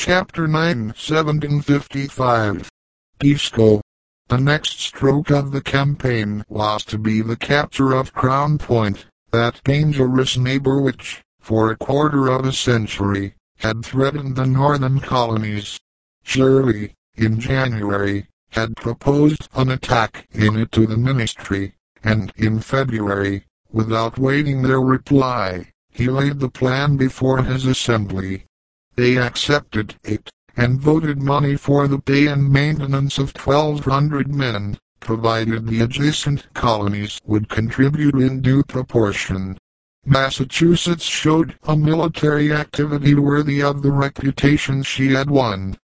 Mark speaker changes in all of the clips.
Speaker 1: Chapter 9, 1755. Pisco. The next stroke of the campaign was to be the capture of Crown Point, that dangerous neighbor which, for a quarter of a century, had threatened the northern colonies. Shirley, in January, had proposed an attack in it to the ministry, and in February, without waiting their reply, he laid the plan before his assembly. They accepted it, and voted money for the pay and maintenance of 1,200 men, provided the adjacent colonies would contribute in due proportion. Massachusetts showed a military activity worthy of the reputation she had won.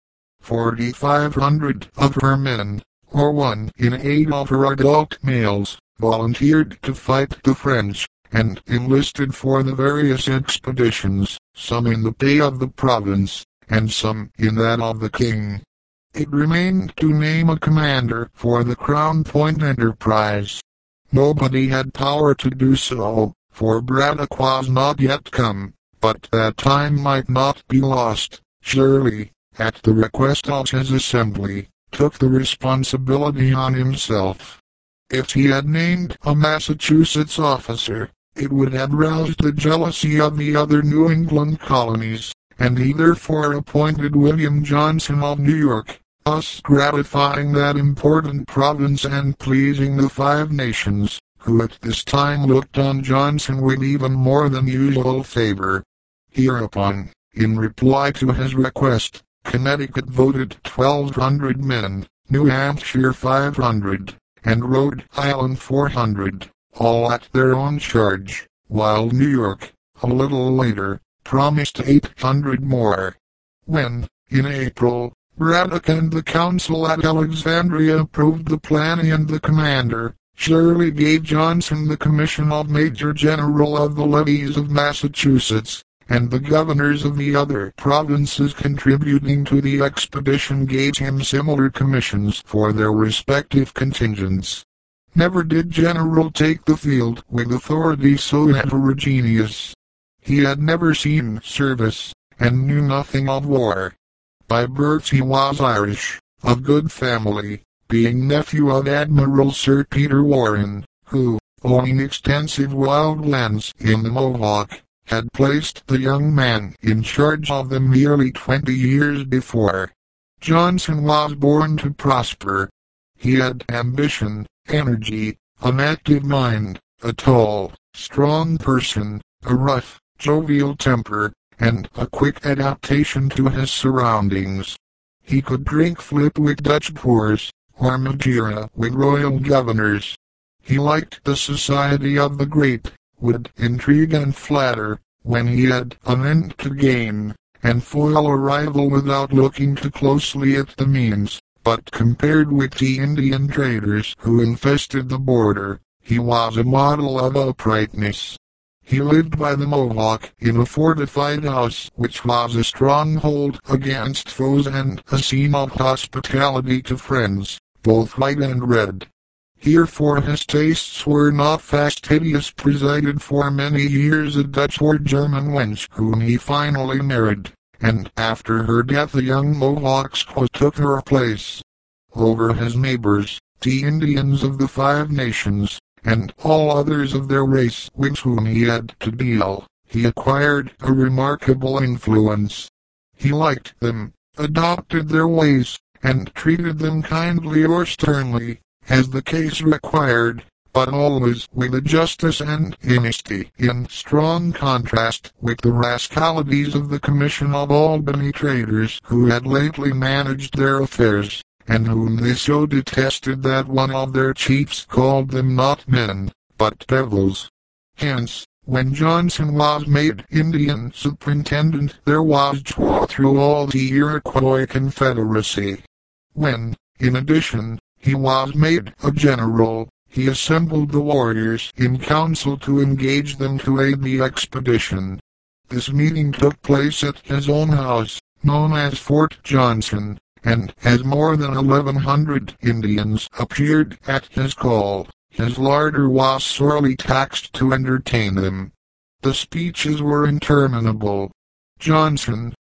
Speaker 1: 4,500 of her men, or 1 in 8 of her adult males, volunteered to fight the French, and enlisted for the various expeditions, some in the pay of the province, and some in that of the king. It remained to name a commander for the Crown Point enterprise. Nobody had power to do so, for Braddock was not yet come, but that time might not be lost. Shirley, at the request of his assembly, took the responsibility on himself. If he had named a Massachusetts officer, it would have roused the jealousy of the other New England colonies, and he therefore appointed William Johnson of New York, thus gratifying that important province and pleasing the Five Nations, who at this time looked on Johnson with even more than usual favor. Hereupon, in reply to his request, Connecticut voted 1,200 men, New Hampshire 500, and Rhode Island 400. All at their own charge, while New York, a little later, promised 800 more. When, in April, Braddock and the council at Alexandria approved the plan and the commander, Shirley gave Johnson the commission of Major General of the levies of Massachusetts, and the governors of the other provinces contributing to the expedition gave him similar commissions for their respective contingents. Never did general take the field with authority so heterogeneous. He had never seen service, and knew nothing of war. By birth he was Irish, of good family, being nephew of Admiral Sir Peter Warren, who, owning extensive wild lands in the Mohawk, had placed the young man in charge of them nearly 20 years before. Johnson was born to prosper. He had ambition, energy, an active mind, a tall, strong person, a rough, jovial temper, and a quick adaptation to his surroundings. He could drink flip with Dutch boors, or Madeira with royal governors. He liked the society of the great, would intrigue and flatter, when he had an end to gain, and foil a rival without looking too closely at the means. But compared with the Indian traders who infested the border, he was a model of uprightness. He lived by the Mohawk in a fortified house which was a stronghold against foes and a scene of hospitality to friends, both white and red. Here for his tastes were not fastidious, presided for many years a Dutch or German wench whom he finally married, and after her death a young Mohawk squaw took her place. Over his neighbors, the Indians of the Five Nations, and all others of their race with whom he had to deal, he acquired a remarkable influence. He liked them, adopted their ways, and treated them kindly or sternly, as the case required, but always with a justice and honesty in strong contrast with the rascalities of the Commission of Albany traders who had lately managed their affairs, and whom they so detested that one of their chiefs called them not men, but devils. Hence, when Johnson was made Indian superintendent, there was joy through all the Iroquois Confederacy. When, in addition, he was made a general, he assembled the warriors in council to engage them to aid the expedition. This meeting took place at his own house, known as Fort Johnson, and as more than 1,100 Indians appeared at his call, his larder was sorely taxed to entertain them. The speeches were interminable. Johnson,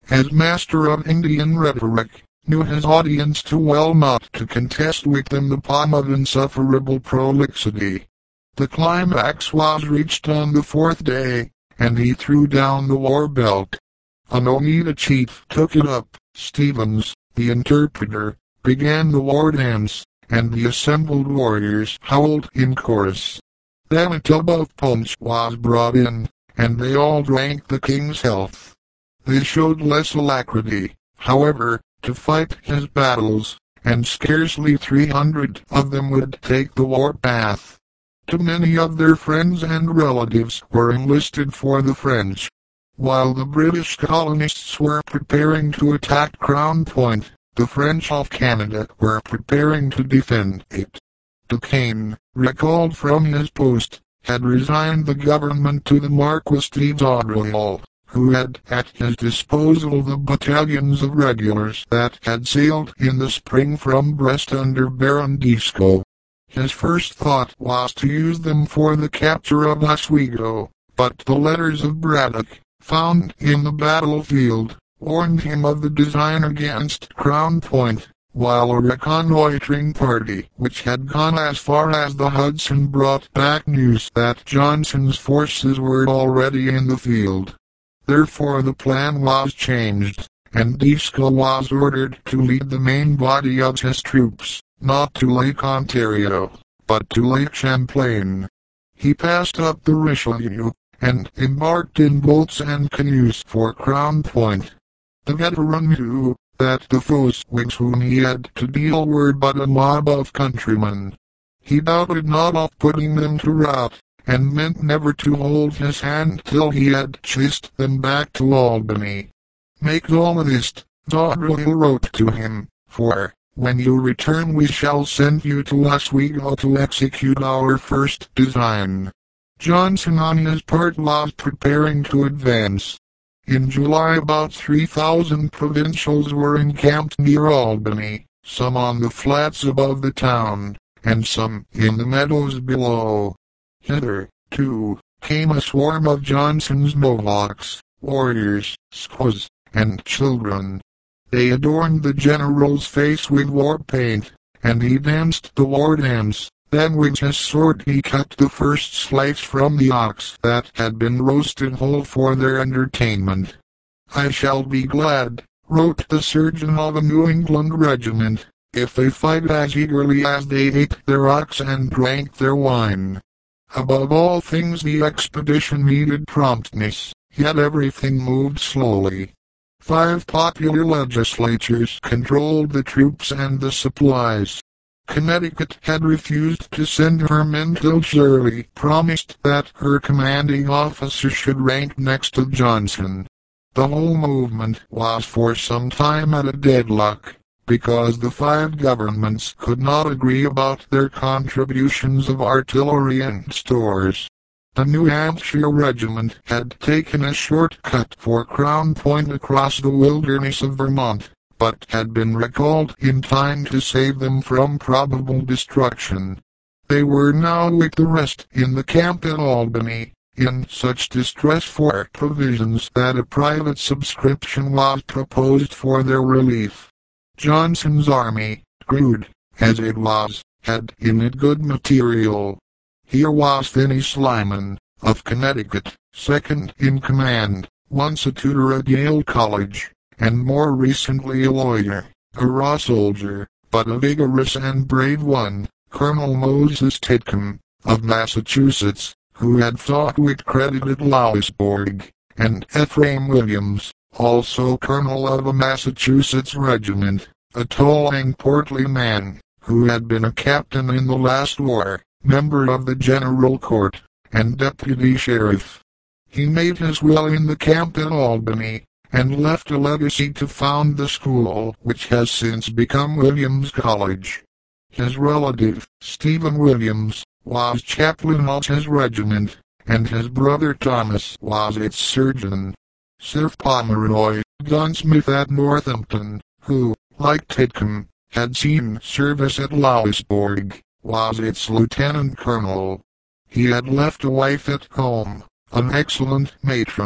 Speaker 1: as master of Indian rhetoric, knew his audience too well not to contest with them the poem of insufferable prolixity. The climax was reached on the fourth day, and he threw down the war belt. An Oneida chief took it up. Stevens, the interpreter, began the war dance, and the assembled warriors howled in chorus. Then a tub of punch was brought in, and they all drank the king's health. They showed less alacrity, however, to fight his battles, and scarcely 300 of them would take the war path. Too many of their friends and relatives were enlisted for the French. While the British colonists were preparing to attack Crown Point, the French of Canada were preparing to defend it. Duquesne, recalled from his post, had resigned the government to the Marquis de Vaudreuil, who had at his disposal the battalions of regulars that had sailed in the spring from Brest under Baron Dieskau. His first thought was to use them for the capture of Oswego, but the letters of Braddock, found in the battlefield, warned him of the design against Crown Point, while a reconnoitering party which had gone as far as the Hudson brought back news that Johnson's forces were already in the field. Therefore the plan was changed, and Dieskau was ordered to lead the main body of his troops, not to Lake Ontario, but to Lake Champlain. He passed up the Richelieu, and embarked in boats and canoes for Crown Point. The veteran knew that the foes with whom he had to deal were but a mob of countrymen. He doubted not of putting them to rout, and meant never to hold his hand till he had chased them back to Albany. "Make all haste," Vaudreuil wrote to him, "for, when you return we shall send you to Oswego to execute our first design." Johnson on his part was preparing to advance. In July about 3,000 provincials were encamped near Albany, some on the flats above the town, and some in the meadows below. Hither, too, came a swarm of Johnson's Mohawks, warriors, squaws, and children. They adorned the general's face with war paint, and he danced the war dance. Then with his sword he cut the first slice from the ox that had been roasted whole for their entertainment. "I shall be glad," wrote the surgeon of a New England regiment, "if they fight as eagerly as they ate their ox and drank their wine." Above all things the expedition needed promptness, yet everything moved slowly. 5 popular legislatures controlled the troops and the supplies. Connecticut had refused to send her men till Shirley promised that her commanding officer should rank next to Johnson. The whole movement was for some time at a deadlock, because the 5 governments could not agree about their contributions of artillery and stores. The New Hampshire regiment had taken a short cut for Crown Point across the wilderness of Vermont, but had been recalled in time to save them from probable destruction. They were now with the rest in the camp at Albany, in such distress for provisions that a private subscription was proposed for their relief. Johnson's army, crude as it was, had in it good material. Here was Finney Lyman, of Connecticut, second in command, once a tutor at Yale College, and more recently a lawyer, a raw soldier, but a vigorous and brave one, Colonel Moses Titcomb, of Massachusetts, who had fought with credit at Louisbourg, and Ephraim Williams, also colonel of a Massachusetts regiment, a tall and portly man, who had been a captain in the last war, member of the General Court, and deputy sheriff. He made his will in the camp at Albany, and left a legacy to found the school which has since become Williams College. His relative, Stephen Williams, was chaplain of his regiment, and his brother Thomas was its surgeon. Sir Pomeroy, gunsmith at Northampton, who, like Titcomb, had seen service at Louisbourg, was its lieutenant colonel. He had left a wife at home, an excellent matron,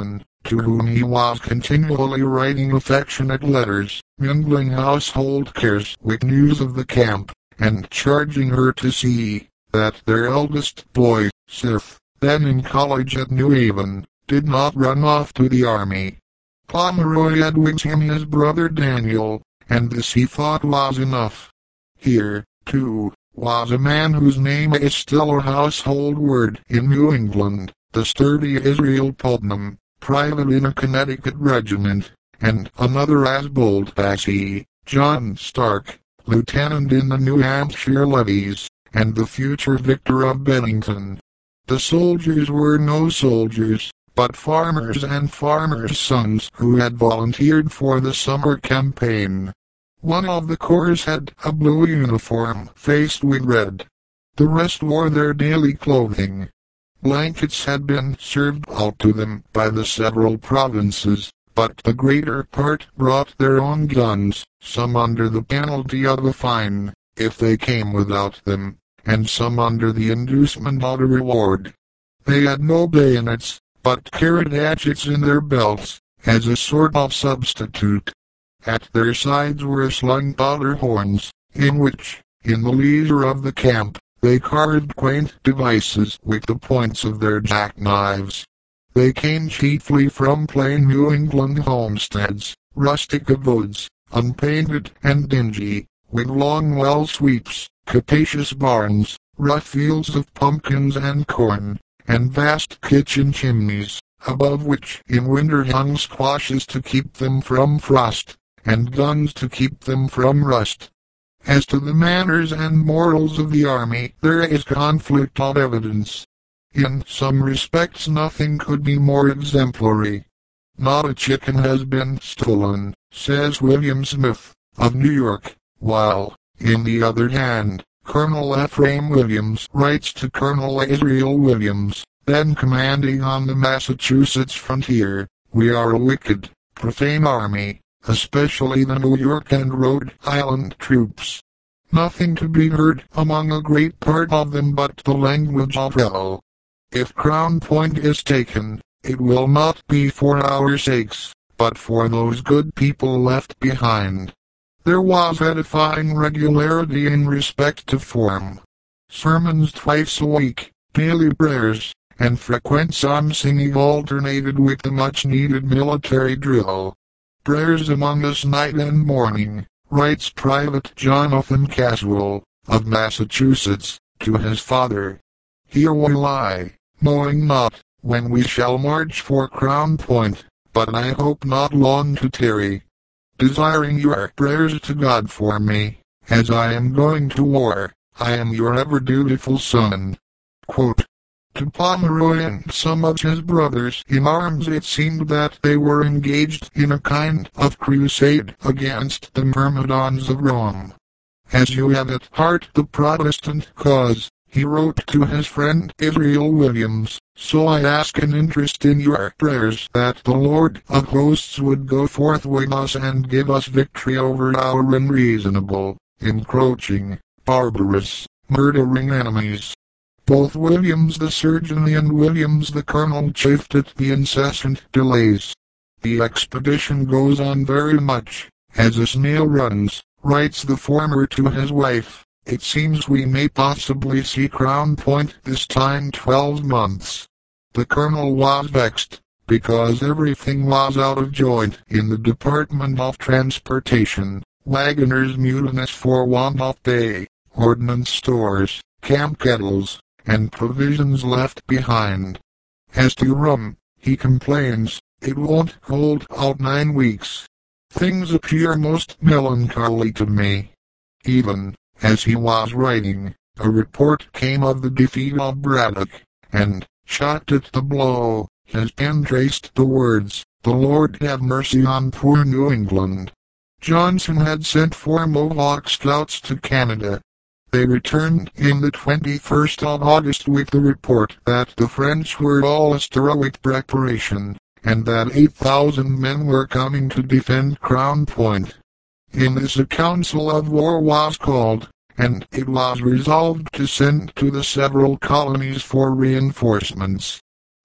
Speaker 1: to whom he was continually writing affectionate letters, mingling household cares with news of the camp, and charging her to see that their eldest boy, Seth, then in college at New Haven, did not run off to the army. Pomeroy had with him his brother Daniel, and this he thought was enough. Here, too, was a man whose name is still a household word in New England, the sturdy Israel Putnam, private in a Connecticut regiment, and another as bold as he, John Stark, lieutenant in the New Hampshire levies, and the future victor of Bennington. The soldiers were no soldiers, but farmers and farmers' sons who had volunteered for the summer campaign. One of the corps had a blue uniform faced with red. The rest wore their daily clothing. Blankets had been served out to them by the several provinces, but the greater part brought their own guns, some under the penalty of a fine, if they came without them, and some under the inducement of a reward. They had no bayonets, but carried hatchets in their belts, as a sort of substitute. At their sides were slung powder horns, in which, in the leisure of the camp, they carved quaint devices with the points of their jackknives. They came chiefly from plain New England homesteads, rustic abodes, unpainted and dingy, with long well sweeps, capacious barns, rough fields of pumpkins and corn, and vast kitchen chimneys, above which in winter hung squashes to keep them from frost, and guns to keep them from rust. As to the manners and morals of the army, there is conflict of evidence. In some respects nothing could be more exemplary. Not a chicken has been stolen, says William Smith, of New York, while, in the other hand, Colonel Ephraim Williams writes to Colonel Israel Williams, then commanding on the Massachusetts frontier, "We are a wicked, profane army, especially the New York and Rhode Island troops. Nothing to be heard among a great part of them but the language of hell. If Crown Point is taken, it will not be for our sakes, but for those good people left behind." There was edifying regularity in respect to form. Sermons twice a week, daily prayers, and frequent psalm singing alternated with the much-needed military drill. "Prayers among us night and morning," writes Private Jonathan Caswell, of Massachusetts, to his father. "Here we lie, knowing not when we shall march for Crown Point, but I hope not long to tarry. Desiring your prayers to God for me, as I am going to war, I am your ever dutiful son." Quote, to Pomeroy and some of his brothers in arms it seemed that they were engaged in a kind of crusade against the myrmidons of Rome. "As you have at heart the Protestant cause," he wrote to his friend Israel Williams, "so I ask an interest in your prayers that the Lord of hosts would go forth with us and give us victory over our unreasonable, encroaching, barbarous, murdering enemies." Both Williams the surgeon and Williams the colonel chafed at the incessant delays. "The expedition goes on very much, as a snail runs," writes the former to his wife. "It seems we may possibly see Crown Point this time 12 months. The colonel was vexed, because everything was out of joint in the Department of Transportation, wagoners mutinous for want of pay, ordnance stores, camp kettles, and provisions left behind. As to rum, he complains, it won't hold out 9 weeks. Things appear most melancholy to me." Even as he was writing, a report came of the defeat of Braddock, and, shocked at the blow, his pen traced the words, "The Lord have mercy on poor New England." Johnson had sent 4 Mohawk scouts to Canada. They returned in the 21st of August with the report that the French were all astir with preparation, and that 8,000 men were coming to defend Crown Point. In this a council of war was called, and it was resolved to send to the several colonies for reinforcements.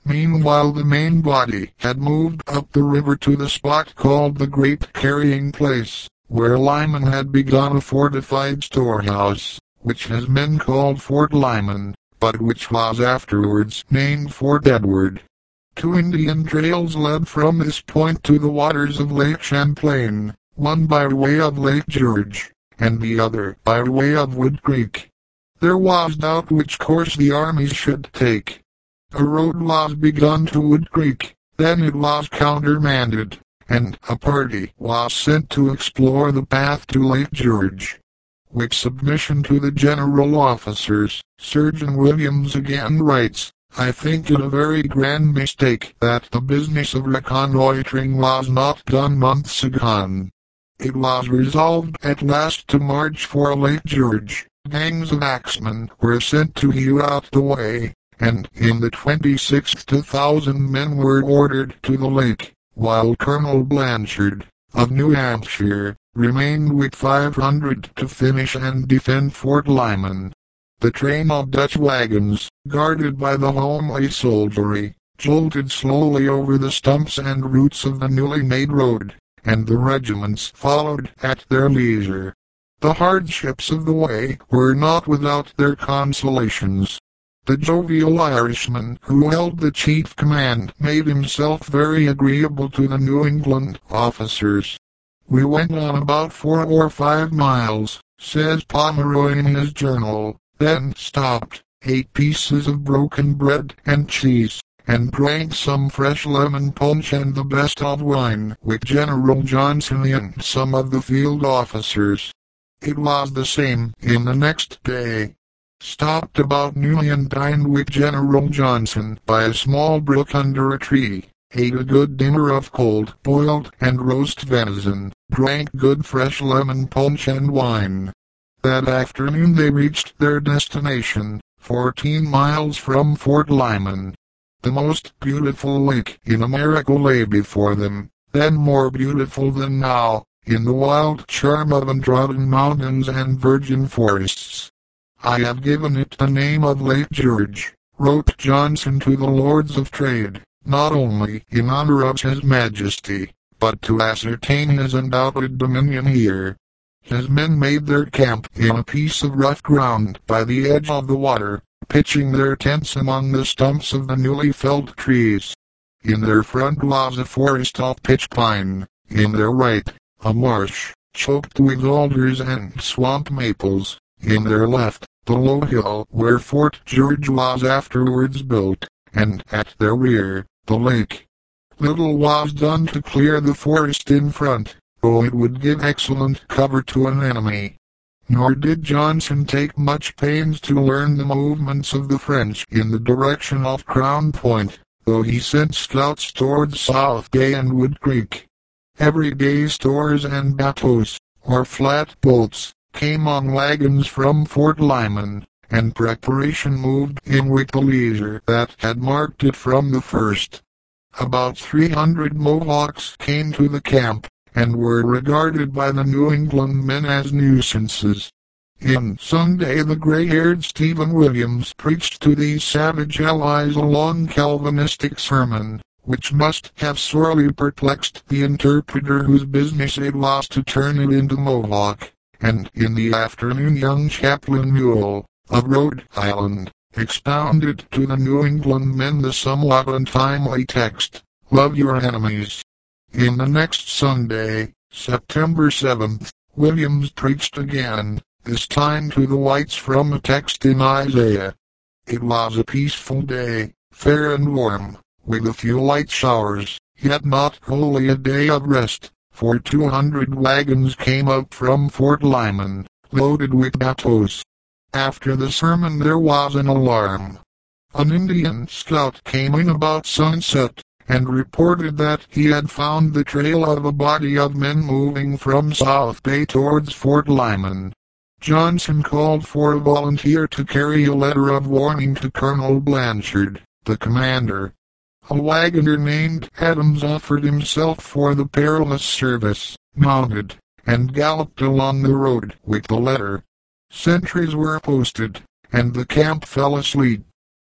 Speaker 1: Meanwhile the main body had moved up the river to the spot called the Great Carrying Place, where Lyman had begun a fortified storehouse, which his men called Fort Lyman, but which was afterwards named Fort Edward. 2 Indian trails led from this point to the waters of Lake Champlain, one by way of Lake George, and the other by way of Wood Creek. There was doubt which course the armies should take. A road was begun to Wood Creek, then it was countermanded, and a party was sent to explore the path to Lake George. With submission to the general officers, Surgeon Williams again writes, "I think it a very grand mistake that the business of reconnoitring was not done months agone. It was resolved at last to march for Lake George. Gangs of axemen were sent to hew out the way, and in the 26th 2,000 men were ordered to the lake, while Colonel Blanchard, of New Hampshire, remained with 500 to finish and defend Fort Lyman. The train of Dutch wagons, guarded by the homely soldiery, jolted slowly over the stumps and roots of the newly made road, and the regiments followed at their leisure. The hardships of the way were not without their consolations. The jovial Irishman who held the chief command made himself very agreeable to the New England officers. We went on about 4 or 5 miles, says Pomeroy in his journal, then stopped, ate pieces of broken bread and cheese, and drank some fresh lemon punch and the best of wine with General Johnson and some of the field officers. It was the same in the next day. Stopped about noon and dined with General Johnson by a small brook under a tree, ate a good dinner of cold boiled and roast venison, drank good fresh lemon punch and wine. That afternoon they reached their destination, 14 miles from Fort Lyman. The most beautiful lake in America lay before them, then more beautiful than now, in the wild charm of untrodden mountains and virgin forests. "I have given it the name of Lake George," wrote Johnson to the Lords of Trade, "not only in honor of His Majesty, but to ascertain his undoubted dominion here." His men made their camp in a piece of rough ground by the edge of the water, pitching their tents among the stumps of the newly felled trees. In their front was a forest of pitch pine, in their right, a marsh, choked with alders and swamp maples, in their left, the low hill where Fort George was afterwards built, and at their rear, the lake. Little was done to clear the forest in front, though it would give excellent cover to an enemy. Nor did Johnson take much pains to learn the movements of the French in the direction of Crown Point, though he sent scouts towards South Bay and Wood Creek. Every day stores and bateaux, or flat boats, came on wagons from Fort Lyman, and preparation moved in with the leisure that had marked it from the first. About 300 Mohawks came to the camp, and were regarded by the New England men as nuisances. In Sunday the gray-haired Stephen Williams preached to these savage allies a long Calvinistic sermon, which must have sorely perplexed the interpreter whose business it was to turn it into Mohawk, and in the afternoon young Chaplain Newell, of Rhode Island, expounded to the New England men the somewhat untimely text, "Love your enemies." In the next Sunday, September 7th, Williams preached again, this time to the whites from a text in Isaiah. It was a peaceful day, fair and warm, with a few light showers, yet not wholly a day of rest, for 200 wagons came up from Fort Lyman, loaded with bateaux. After the sermon there was an alarm. An Indian scout came in about sunset, and reported that he had found the trail of a body of men moving from South Bay towards Fort Lyman. Johnson called for a volunteer to carry a letter of warning to Colonel Blanchard, the commander. A wagoner named Adams offered himself for the perilous service, mounted, and galloped along the road with the letter. Sentries were posted, and the camp fell asleep.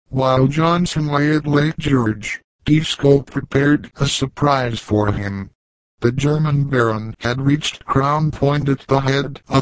Speaker 1: While Johnson lay at Lake George, Dieskau prepared a surprise for him. The German Baron had reached Crown Point at the head of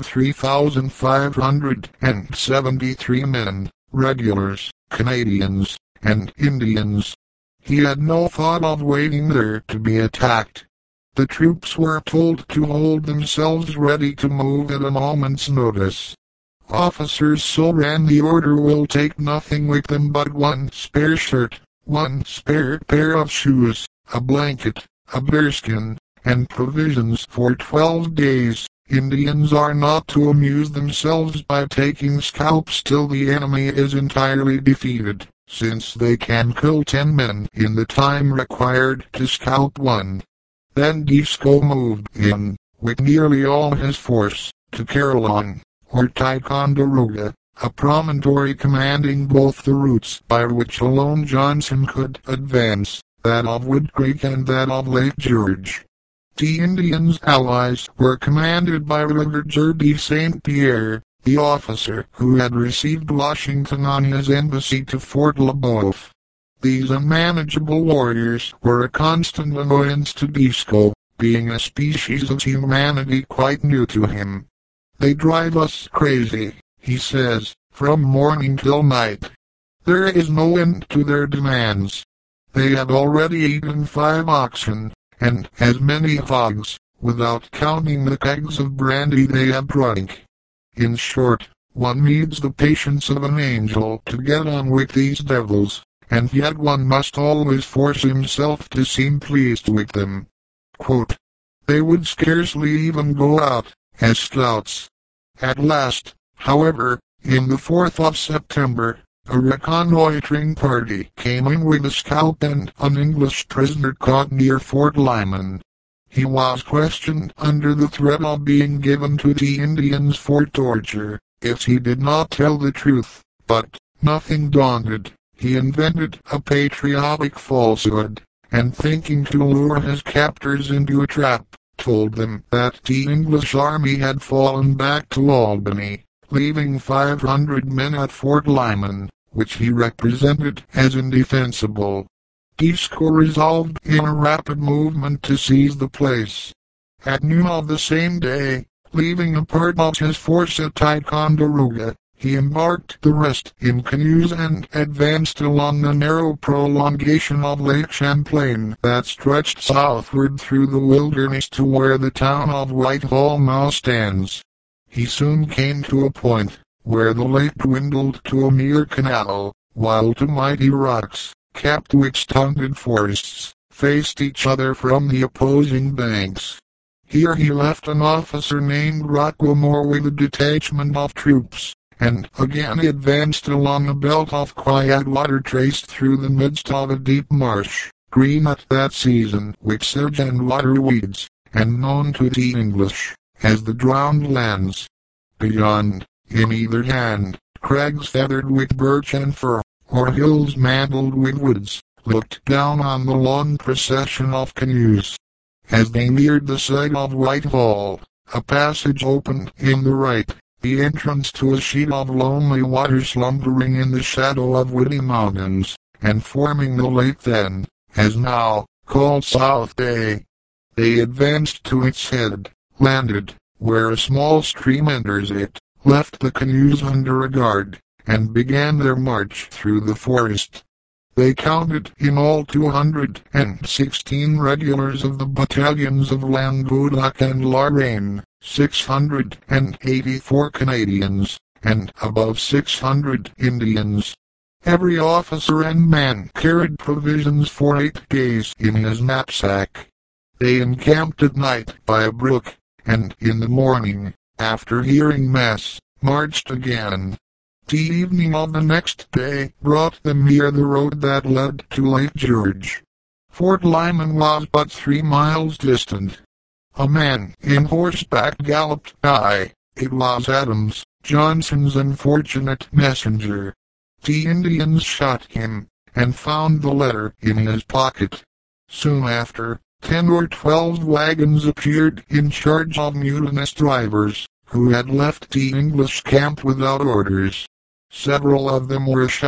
Speaker 1: 3,573 men, regulars, Canadians, and Indians. He had no thought of waiting there to be attacked. The troops were told to hold themselves ready to move at a moment's notice. Officers so ran the order will take nothing with them but one spare shirt, one spare pair of shoes, a blanket, a bearskin, and provisions for 12 days. Indians are not to amuse themselves by taking scalps till the enemy is entirely defeated, since they can kill 10 men in the time required to scalp one. Then Dieskau moved in, with nearly all his force, to Carillon, or Ticonderoga, a promontory commanding both the routes by which alone Johnson could advance, that of Wood Creek and that of Lake George. The Indians' allies were commanded by Brigadier de St. Pierre, the officer who had received Washington on his embassy to Fort Le Boeuf. These unmanageable warriors were a constant annoyance to Dieskau, being a species of humanity quite new to him. "They drive us crazy," he says, "from morning till night. There is no end to their demands. They have already eaten 5 oxen, and as many hogs, without counting the kegs of brandy they have drunk. In short, one needs the patience of an angel to get on with these devils, and yet one must always force himself to seem pleased with them." Quote, "They would scarcely even go out as scouts." At last, however, in the 4th of September, a reconnoitring party came in with a scalp and an English prisoner caught near Fort Lyman. He was questioned under the threat of being given to the Indians for torture, if he did not tell the truth, but, nothing daunted, he invented a patriotic falsehood, and thinking to lure his captors into a trap, told them that the English army had fallen back to Albany, leaving 500 men at Fort Lyman, which he represented as indefensible. Dieskau resolved in a rapid movement to seize the place. At noon of the same day, leaving a part of his force at Ticonderoga, he embarked the rest in canoes and advanced along the narrow prolongation of Lake Champlain that stretched southward through the wilderness to where the town of Whitehall now stands. He soon came to a point where the lake dwindled to a mere canal, while two mighty rocks, capped with stunted forests, faced each other from the opposing banks. Here he left an officer named Roquemore with a detachment of troops, and again advanced along a belt of quiet water traced through the midst of a deep marsh, green at that season with sedge and water weeds, and known to the English as the Drowned Lands. Beyond, in either hand, crags feathered with birch and fir, or hills mantled with woods, looked down on the long procession of canoes. As they neared the site of Whitehall, a passage opened in the right, the entrance to a sheet of lonely water slumbering in the shadow of woody mountains, and forming the lake then, as now, called South Bay. They advanced to its head, landed, where a small stream enters it, left the canoes under a guard, and began their march through the forest. They counted in all 216 regulars of the battalions of Languedoc and Lorraine, 684 Canadians, and above 600 Indians. Every officer and man carried provisions for 8 days in his knapsack. They encamped at night by a brook, and in the morning, after hearing mass, marched again. The evening of the next day brought them near the road that led to Lake George. Fort Lyman was but 3 miles distant. A man in horseback galloped by. It was Adams, Johnson's unfortunate messenger. The Indians shot him, and found the letter in his pocket. Soon after, 10 or 12 wagons appeared in charge of mutinous drivers, who had left the English camp without orders. Several of them were shot,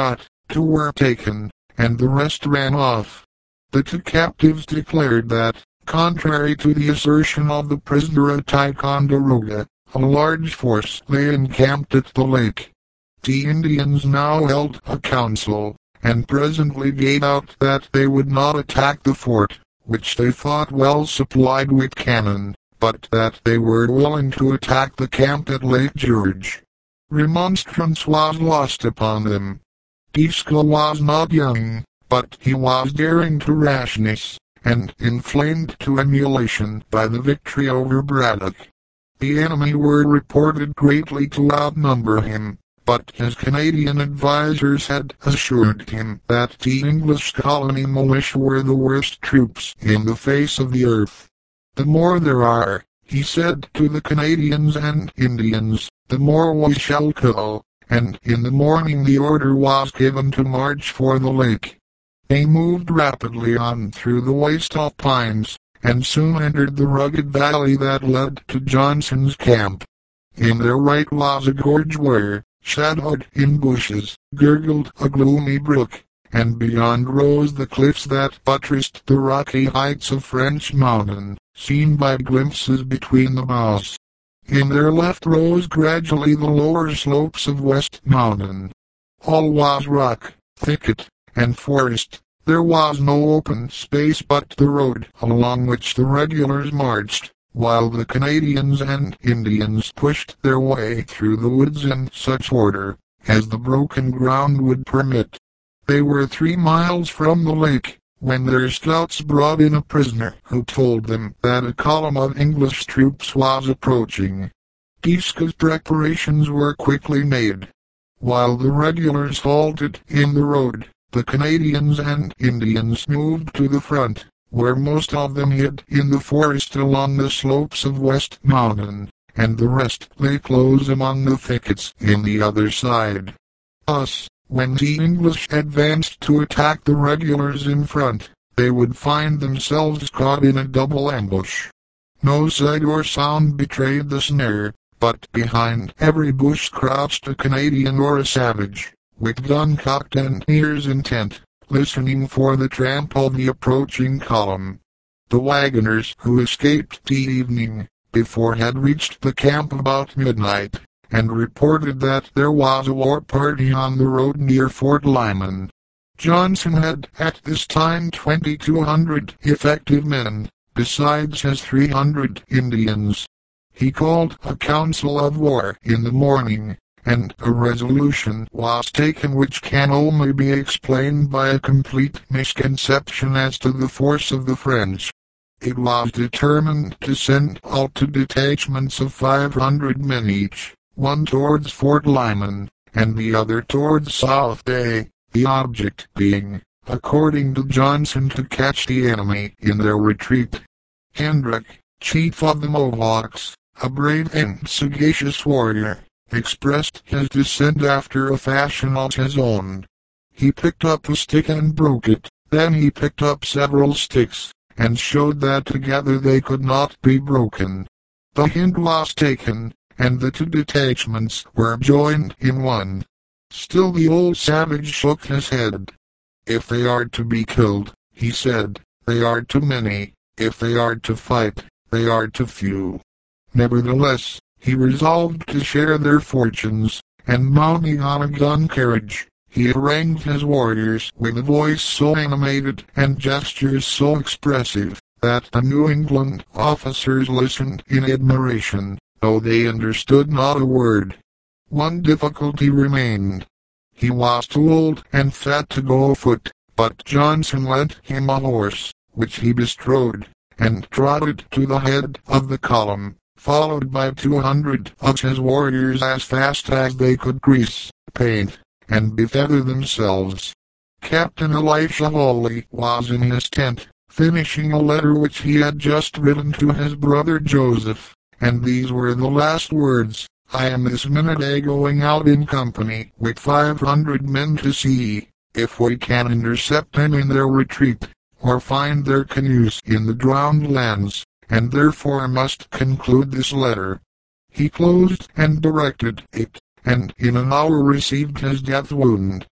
Speaker 1: two were taken, and the rest ran off. The two captives declared that, contrary to the assertion of the prisoner at Ticonderoga, a large force lay encamped at the lake. The Indians now held a council, and presently gave out that they would not attack the fort, which they thought well supplied with cannon, but that they were willing to attack the camp at Lake George. Remonstrance was lost upon them. Dieskau was not young, but he was daring to rashness, and inflamed to emulation by the victory over Braddock. The enemy were reported greatly to outnumber him, but his Canadian advisers had assured him that the English colony militia were the worst troops in the face of the earth. "The more there are," he said to the Canadians and Indians, "the more we shall kill," and in the morning the order was given to march for the lake. They moved rapidly on through the waste of pines, and soon entered the rugged valley that led to Johnson's camp. In their right was a gorge where, shadowed in bushes, gurgled a gloomy brook, and beyond rose the cliffs that buttressed the rocky heights of French Mountain, seen by glimpses between the boughs. In their left rose gradually the lower slopes of West Mountain. All was rock, thicket, and forest. There was no open space but the road along which the regulars marched, while the Canadians and Indians pushed their way through the woods in such order as the broken ground would permit. They were 3 miles from the lake, when their scouts brought in a prisoner who told them that a column of English troops was approaching. Dieskau's preparations were quickly made. While the regulars halted in the road, the Canadians and Indians moved to the front, where most of them hid in the forest along the slopes of West Mountain, and the rest lay close among the thickets in the other side. Thus, when the English advanced to attack the regulars in front, they would find themselves caught in a double ambush. No sight or sound betrayed the snare, but behind every bush crouched a Canadian or a savage, with gun cocked and ears intent, listening for the tramp of the approaching column. The wagoners who escaped the evening before had reached the camp about midnight, and reported that there was a war party on the road near Fort Lyman. Johnson had at this time 2,200 effective men, besides his 300 Indians. He called a council of war in the morning, and a resolution was taken which can only be explained by a complete misconception as to the force of the French. It was determined to send out 2 detachments of 500 men each, one towards Fort Lyman, and the other towards South Bay, the object being, according to Johnson, to catch the enemy in their retreat. Hendrick, chief of the Mohawks, a brave and sagacious warrior, expressed his dissent after a fashion of his own. He picked up a stick and broke it, then he picked up several sticks, and showed that together they could not be broken. The hint was taken, and the 2 detachments were joined in one. Still the old savage shook his head. "If they are to be killed," he said, "they are too many. If they are to fight, they are too few." Nevertheless, he resolved to share their fortunes, and mounting on a gun carriage, he harangued his warriors with a voice so animated and gestures so expressive, that the New England officers listened in admiration, though they understood not a word. One difficulty remained. He was too old and fat to go afoot, but Johnson lent him a horse, which he bestrode, and trotted to the head of the column, followed by 200 of his warriors as fast as they could grease, paint, and befeather themselves. Captain Elisha Hawley was in his tent, finishing a letter which he had just written to his brother Joseph, and these were the last words: "I am this minute going out in company with 500 men to see if we can intercept them in their retreat, or find their canoes in the drowned lands, and therefore must conclude this letter." He closed and directed it, and in an hour received his death wound.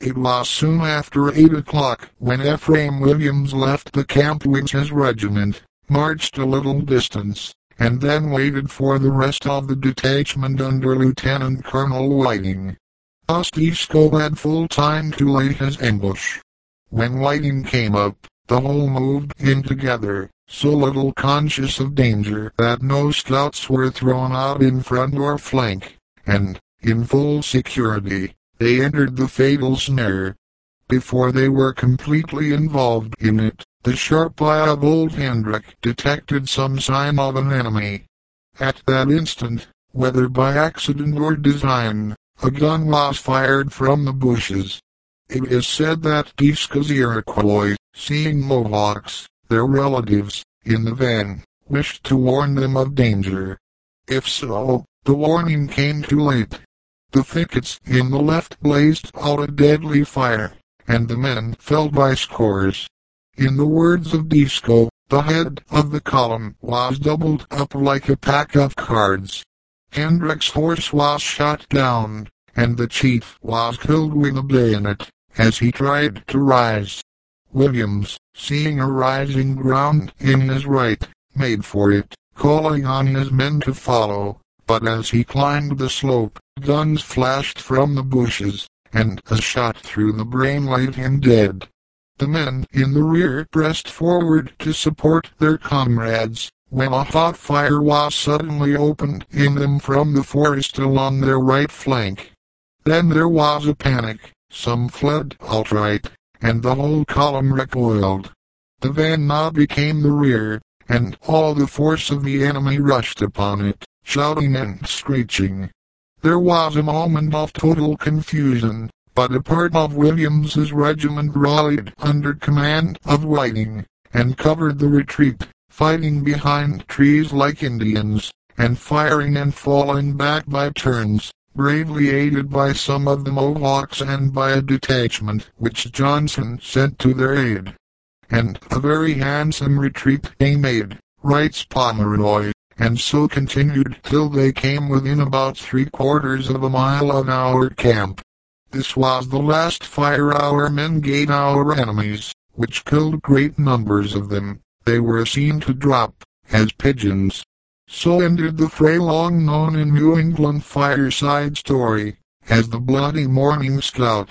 Speaker 1: It was soon after 8 o'clock when Ephraim Williams left the camp with his regiment, marched a little distance, and then waited for the rest of the detachment under Lieutenant Colonel Whiting. Thus Disko had full time to lay his ambush. When Whiting came up, the whole moved in together, so little conscious of danger that no scouts were thrown out in front or flank, and, in full security, they entered the fatal snare. Before they were completely involved in it, the sharp eye of old Hendrik detected some sign of an enemy. At that instant, whether by accident or design, a gun was fired from the bushes. It is said that Disko's Iroquois, seeing Mohawks, their relatives, in the van, wished to warn them of danger. If so, the warning came too late. The thickets in the left blazed out a deadly fire, and the men fell by scores. In the words of Disko, the head of the column was doubled up like a pack of cards. Hendrik's horse was shot down, and the chief was killed with a bayonet, as he tried to rise. Williams, seeing a rising ground in his right, made for it, calling on his men to follow, but as he climbed the slope, guns flashed from the bushes, and a shot through the brain laid him dead. The men in the rear pressed forward to support their comrades, when a hot fire was suddenly opened in them from the forest along their right flank. Then there was a panic, some fled outright, and the whole column recoiled. The van now became the rear, and all the force of the enemy rushed upon it, shouting and screeching. There was a moment of total confusion, but a part of Williams's regiment rallied under command of Whiting, and covered the retreat, fighting behind trees like Indians, and firing and falling back by turns, bravely aided by some of the Mohawks and by a detachment which Johnson sent to their aid. And a very handsome retreat they made, writes Pomeroy, and so continued till they came within about 3/4 of a mile of our camp. This was the last fire our men gave our enemies, which killed great numbers of them. They were seen to drop, as pigeons. So ended the fray long known in New England fireside story, as the Bloody Morning Scout.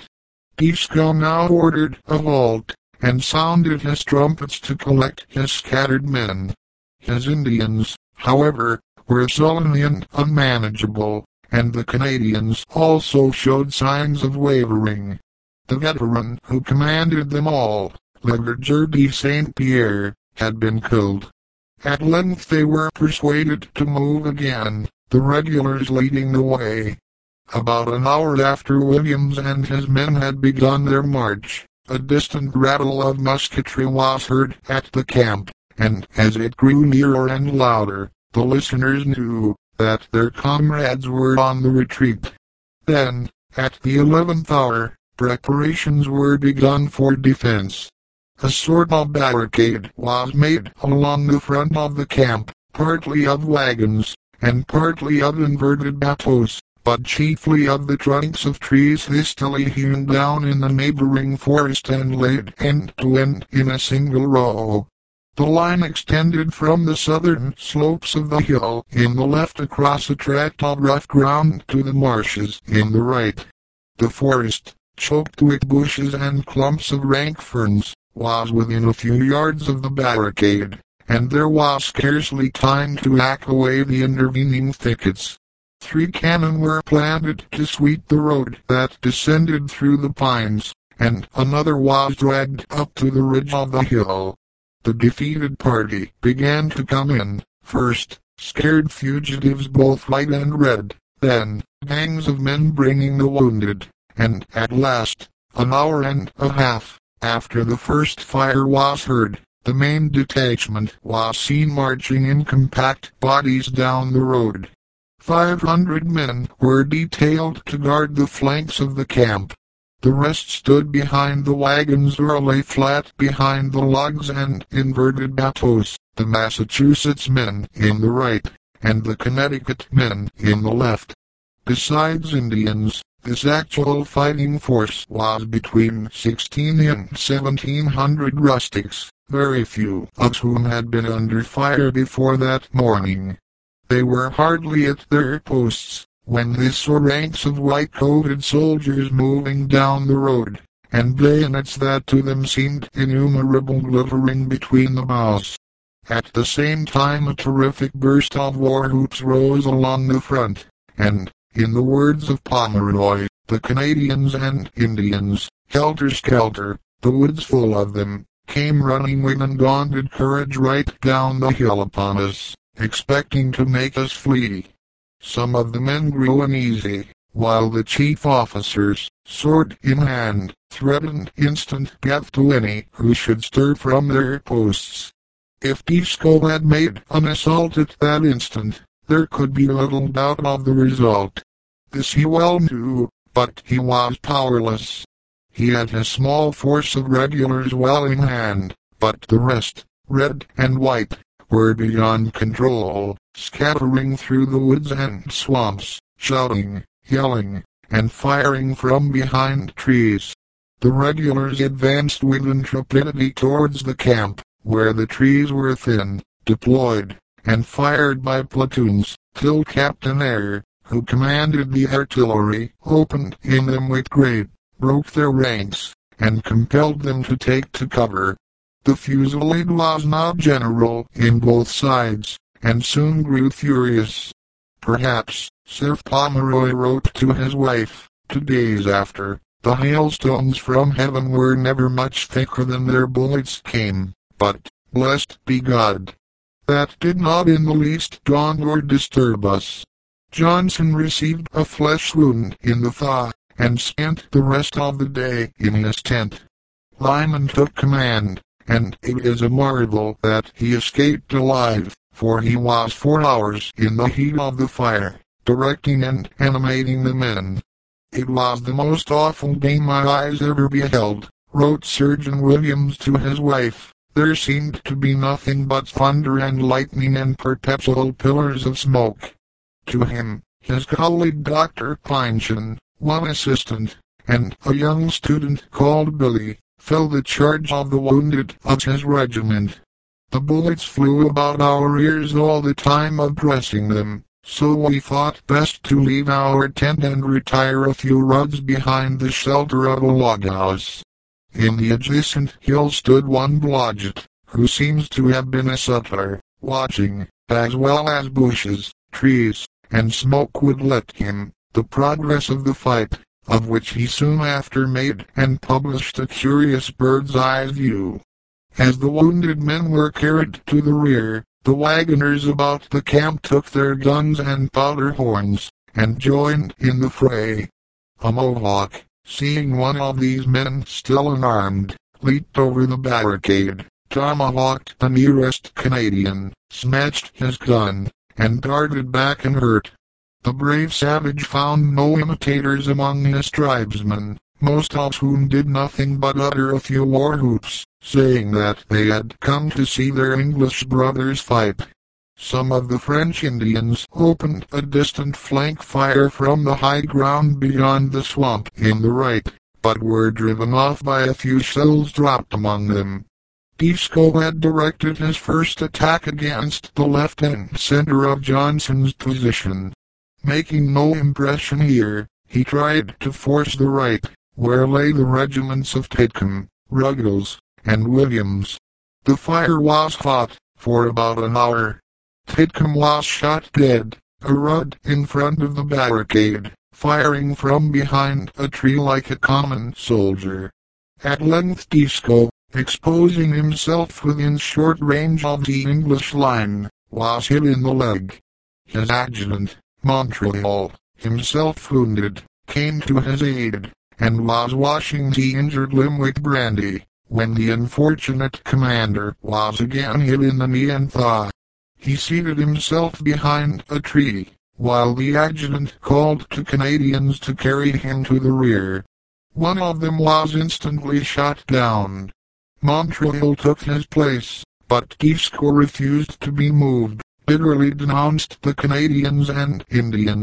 Speaker 1: Disko now ordered a halt, and sounded his trumpets to collect his scattered men. His Indians, however, were sullen and unmanageable, and the Canadians also showed signs of wavering. The veteran who commanded them all, Legardeur de St. Pierre, had been killed. At length they were persuaded to move again, the regulars leading the way. About an hour after Williams and his men had begun their march, a distant rattle of musketry was heard at the camp, and as it grew nearer and louder, the listeners knew that their comrades were on the retreat. Then, at the 11th hour, preparations were begun for defense. A sort of barricade was made along the front of the camp, partly of wagons, and partly of inverted bateaux, but chiefly of the trunks of trees hastily hewn down in the neighboring forest and laid end to end in a single row. The line extended from the southern slopes of the hill in the left across a tract of rough ground to the marshes in the right. The forest, choked with bushes and clumps of rank ferns, was within a few yards of the barricade, and there was scarcely time to hack away the intervening thickets. 3 cannon were planted to sweep the road that descended through the pines, and another was dragged up to the ridge of the hill. The defeated party began to come in, first, scared fugitives both white and red, then, gangs of men bringing the wounded, and, at last, an hour and a half after the first fire was heard, the main detachment was seen marching in compact bodies down the road. 500 men were detailed to guard the flanks of the camp. The rest stood behind the wagons or lay flat behind the logs and inverted bateaux, the Massachusetts men in the right, and the Connecticut men in the left. Besides Indians, This actual fighting force was between 16 and 1700 rustics, very few of whom had been under fire before that morning. They were hardly at their posts when they saw ranks of white-coated soldiers moving down the road, and bayonets that to them seemed innumerable glittering between the boughs. At the same time a terrific burst of war whoops rose along the front, and, in the words of Pomeroy, the Canadians and Indians, helter-skelter, the woods full of them, came running with undaunted courage right down the hill upon us, expecting to make us flee. Some of the men grew uneasy, while the chief officers, sword in hand, threatened instant death to any who should stir from their posts. If Dieskau had made an assault at that instant, there could be little doubt of the result. This he well knew, but he was powerless. He had a small force of regulars well in hand, but the rest, red and white, were beyond control, scattering through the woods and swamps, shouting, yelling, and firing from behind trees. The regulars advanced with intrepidity towards the camp, where the trees were thin, deployed, and fired by platoons, till Captain Eyre, who commanded the artillery, opened in them with grape, broke their ranks, and compelled them to take to cover. The fusillade was now general in both sides, and soon grew furious. Perhaps, Sir Pomeroy wrote to his wife, 2 days after, the hailstones from heaven were never much thicker than their bullets came, but, blessed be God, that did not in the least daunt or disturb us. Johnson received a flesh wound in the thigh, and spent the rest of the day in his tent. Lyman took command, and it is a marvel that he escaped alive, for he was 4 hours in the heat of the fire, directing and animating the men. It was the most awful day my eyes ever beheld, wrote Surgeon Williams to his wife. There seemed to be nothing but thunder and lightning and perpetual pillars of smoke. To him, his colleague Dr. Pynchon, one assistant, and a young student called Billy, fell the charge of the wounded of his regiment. The bullets flew about our ears all the time of dressing them, so we thought best to leave our tent and retire a few rods behind the shelter of a log house. In the adjacent hill stood one Blodgett, who seems to have been a sutler, watching, as well as bushes, trees, and smoke would let him, the progress of the fight, of which he soon after made and published a curious bird's-eye view. As the wounded men were carried to the rear, the wagoners about the camp took their guns and powder horns, and joined in the fray. A Mohawk, seeing one of these men still unarmed, leaped over the barricade, tomahawked the nearest Canadian, snatched his gun, and darted back unhurt. The brave savage found no imitators among his tribesmen, most of whom did nothing but utter a few war whoops, saying that they had come to see their English brothers fight. Some of the French Indians opened a distant flank fire from the high ground beyond the swamp in the right, but were driven off by a few shells dropped among them. Dieskau had directed his first attack against the left and center of Johnson's position. Making no impression here, he tried to force the right, where lay the regiments of Titcomb, Ruggles, and Williams. The fire was hot, for about an hour. Titcomb was shot dead, a rod in front of the barricade, firing from behind a tree like a common soldier. At length Dieskau, exposing himself within short range of the English line, was hit in the leg. His adjutant, Montreal, himself wounded, came to his aid, and was washing the injured limb with brandy, when the unfortunate commander was again hit in the knee and thigh. He seated himself behind a tree, while the adjutant called to Canadians to carry him to the rear. One of them was instantly shot down. Montreal took his place, but Dieskau refused to be moved, bitterly denounced the Canadians and Indians,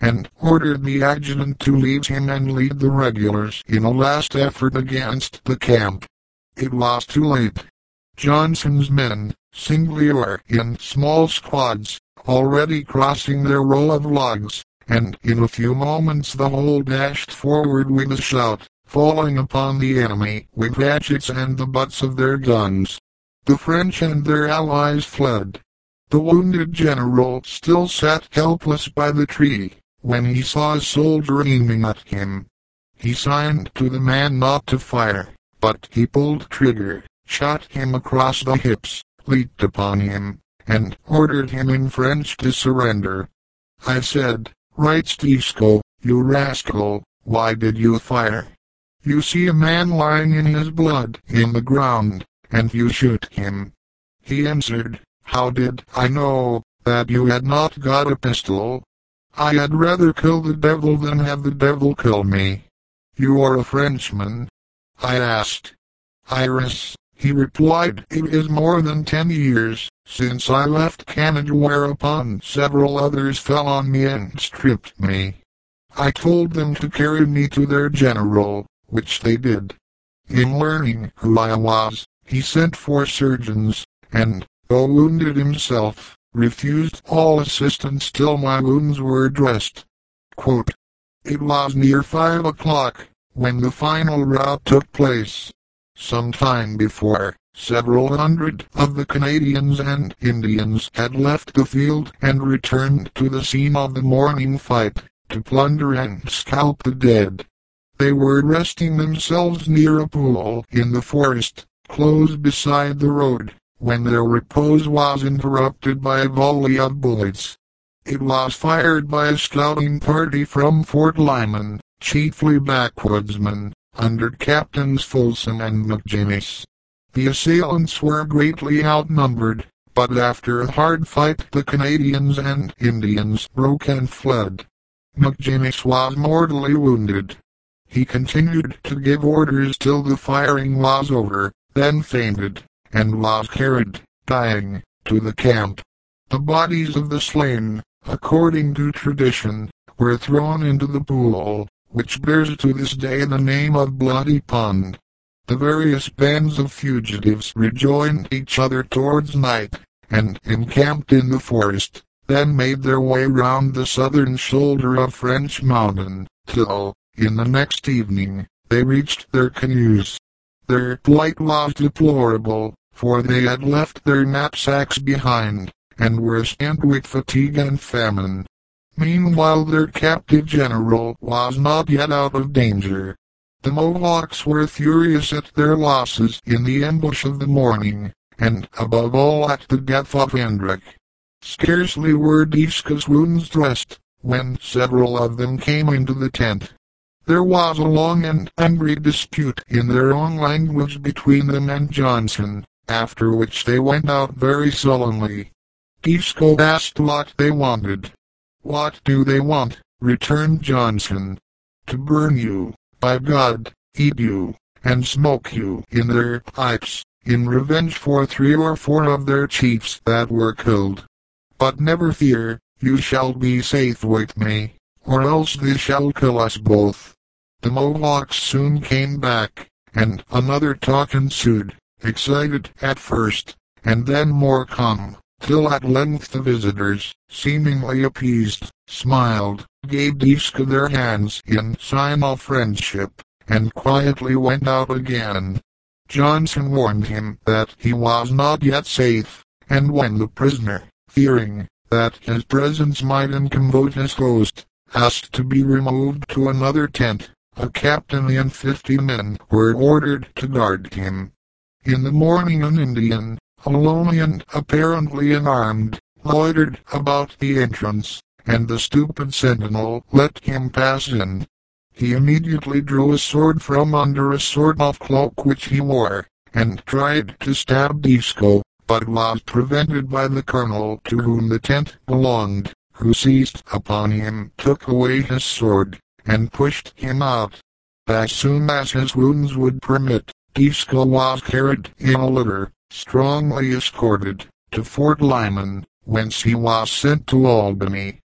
Speaker 1: and ordered the adjutant to leave him and lead the regulars in a last effort against the camp. It was too late. Johnson's men, singly or in small squads, already crossing their row of logs, and in a few moments the whole dashed forward with a shout, falling upon the enemy with hatchets and the butts of their guns. The French and their allies fled. The wounded general still sat helpless by the tree, when he saw a soldier aiming at him. He signed to the man not to fire, but he pulled trigger, shot him across the hips, leaped upon him, and ordered him in French to surrender. I said, "Writes Disko, you rascal, why did you fire? You see a man lying in his blood in the ground, and you shoot him." He answered, "How did I know that you had not got a pistol? I had rather kill the devil than have the devil kill me." "You are a Frenchman?" I asked. "Iris," he replied, "it is more than 10 years since I left Canada, whereupon several others fell on me and stripped me. I told them to carry me to their general, which they did. In learning who I was, he sent for surgeons, and, though wounded himself, refused all assistance till my wounds were dressed." Quote, "It was near 5 o'clock when the final rout took place. Some time before, several hundred of the Canadians and Indians had left the field and returned to the scene of the morning fight, to plunder and scalp the dead. They were resting themselves near a pool in the forest, close beside the road, when their repose was interrupted by a volley of bullets. It was fired by a scouting party from Fort Lyman, chiefly backwoodsmen, under Captains Folsom and McGinnis. The assailants were greatly outnumbered, but after a hard fight the Canadians and Indians broke and fled. McGinnis was mortally wounded. He continued to give orders till the firing was over, then fainted, and was carried, dying, to the camp. The bodies of the slain, according to tradition, were thrown into the pool, which bears to this day the name of Bloody Pond. The various bands of fugitives rejoined each other towards night, and encamped in the forest, then made their way round the southern shoulder of French Mountain, till, in the next evening, they reached their canoes. Their plight was deplorable, for they had left their knapsacks behind, and were spent with fatigue and famine. Meanwhile their captive general was not yet out of danger. The Mohawks were furious at their losses in the ambush of the morning, and above all at the death of Hendrik. Scarcely were Disko's wounds dressed, when several of them came into the tent. There was a long and angry dispute in their own language between them and Johnson, after which they went out very sullenly. Disko asked what they wanted. "What do they want?" returned Johnson. "To burn you, by God, eat you, and smoke you in their pipes, in revenge for 3 or 4 of their chiefs that were killed. But never fear, you shall be safe with me, or else they shall kill us both." The Mohawks soon came back, and another talk ensued, excited at first, and then more calm, till at length the visitors, seemingly appeased, smiled, gave Disko their hands in sign of friendship, and quietly went out again. Johnson warned him that he was not yet safe, and when the prisoner, fearing that his presence might incommode his host, asked to be removed to another tent, a captain and 50 men were ordered to guard him. In the morning an Indian, alone and apparently unarmed, loitered about the entrance, and the stupid sentinel let him pass in. He immediately drew a sword from under a sort of cloak which he wore, and tried to stab Disko, but was prevented by the colonel to whom the tent belonged, who seized upon him, took away his sword, and pushed him out. As soon as his wounds would permit, Disko was carried in a litter, strongly escorted, to Fort Lyman, whence he was sent to Albany,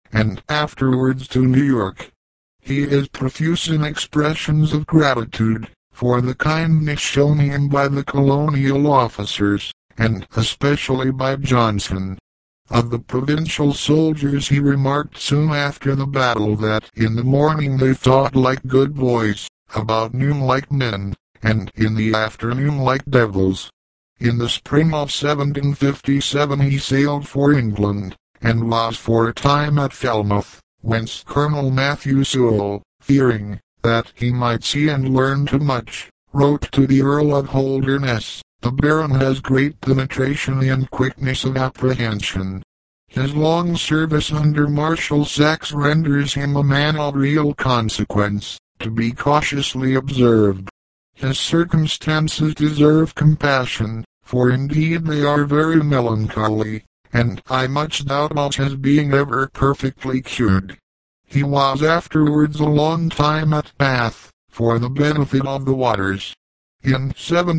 Speaker 1: and afterwards to New York. He is profuse in expressions of gratitude for the kindness shown him by the colonial officers, and especially by Johnson. Of the provincial soldiers he remarked soon after the battle that in the morning they fought like good boys, about noon like men, and in the afternoon like devils. In the spring of 1757 he sailed for England, and was for a time at Falmouth, whence Colonel Matthew Sewell, fearing that he might see and learn too much, wrote to the Earl of Holderness, "The Baron has great penetration and quickness of apprehension. His long service under Marshal Saxe renders him a man of real consequence, to be cautiously observed. His circumstances deserve compassion, for indeed they are very melancholy, and I much doubt of his being ever perfectly cured." He was afterwards a long time at Bath, for the benefit of the waters. In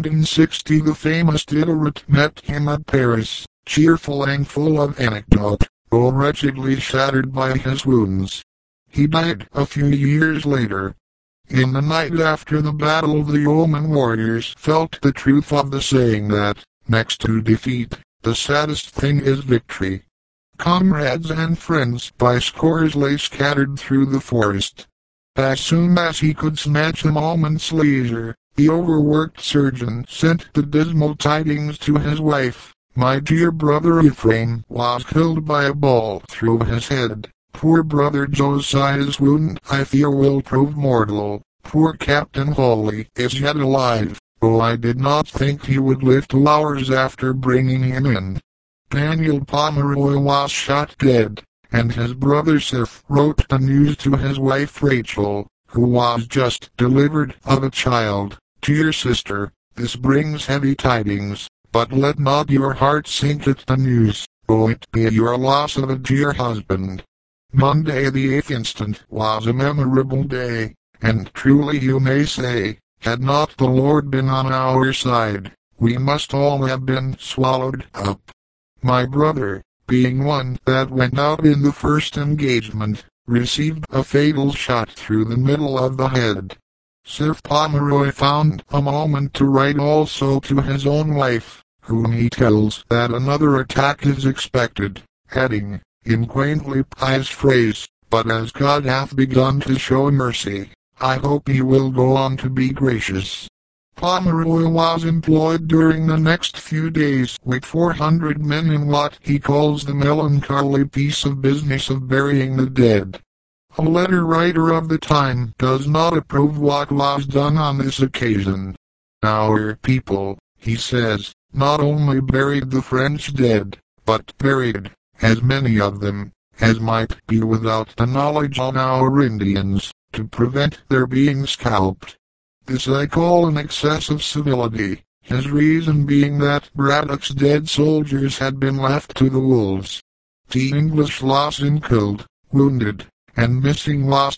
Speaker 1: 1760 the famous Diderot met him at Paris, cheerful and full of anecdote, though wretchedly shattered by his wounds. He died a few years later. In the night after the battle the yeoman warriors felt the truth of the saying that, next to defeat, the saddest thing is victory. Comrades and friends by scores lay scattered through the forest. As soon as he could snatch a moment's leisure, the overworked surgeon sent the dismal tidings to his wife. "My dear brother Ephraim was killed by a ball through his head. Poor brother Josiah's wound I fear will prove mortal. Poor Captain Hawley is yet alive, though I did not think he would live 2 hours after bringing him in." Daniel Pomeroy was shot dead, and his brother Seth wrote the news to his wife Rachel, who was just delivered of a child. "Dear sister, this brings heavy tidings, but let not your heart sink at the news, though it be your loss of a dear husband." Monday the 8th instant was a memorable day, and truly you may say, had not the Lord been on our side, we must all have been swallowed up. My brother, being one that went out in the first engagement, received a fatal shot through the middle of the head. Seth Pomeroy found a moment to write also to his own wife, whom he tells that another attack is expected, adding, in quaintly pious phrase, "But as God hath begun to show mercy, I hope he will go on to be gracious." Pomeroy was employed during the next few days with 400 men in what he calls the melancholy piece of business of burying the dead. A letter writer of the time does not approve what was done on this occasion. "Our people," he says, "not only buried the French dead, but buried as many of them as might be without the knowledge of our Indians, to prevent their being scalped. This I call an excess of civility," his reason being that Braddock's dead soldiers had been left to the wolves. The English loss in killed, wounded, and missing was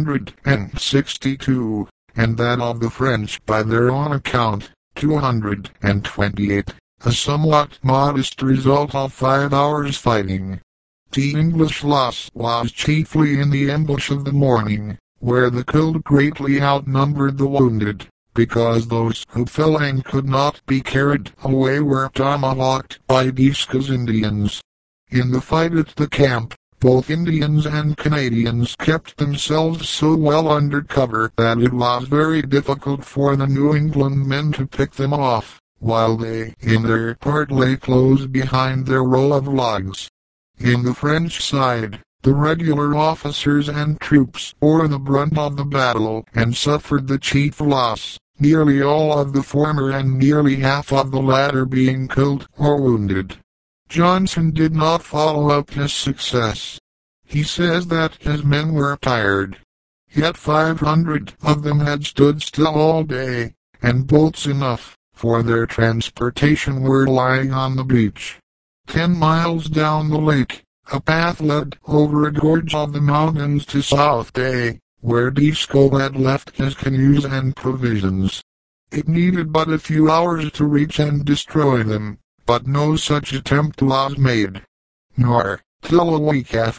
Speaker 1: 262, and that of the French by their own account, 228, a somewhat modest result of 5 hours fighting. The English loss was chiefly in the ambush of the morning, where the killed greatly outnumbered the wounded, because those who fell and could not be carried away were tomahawked by Dieskau's Indians. In the fight at the camp, both Indians and Canadians kept themselves so well under cover that it was very difficult for the New England men to pick them off, while they, in their part, lay close behind their row of logs. In the French side, the regular officers and troops bore the brunt of the battle and suffered the chief loss, nearly all of the former and nearly half of the latter being killed or wounded. Johnson did not follow up his success. He says that his men were tired. Yet 500 of them had stood still all day, and boats enough for their transportation were lying on the beach. 10 miles down the lake, a path led over a gorge of the mountains to South Bay, where Dieskau had left his canoes and provisions. It needed but a few hours to reach and destroy them, but no such attempt was made. Nor, till a week after,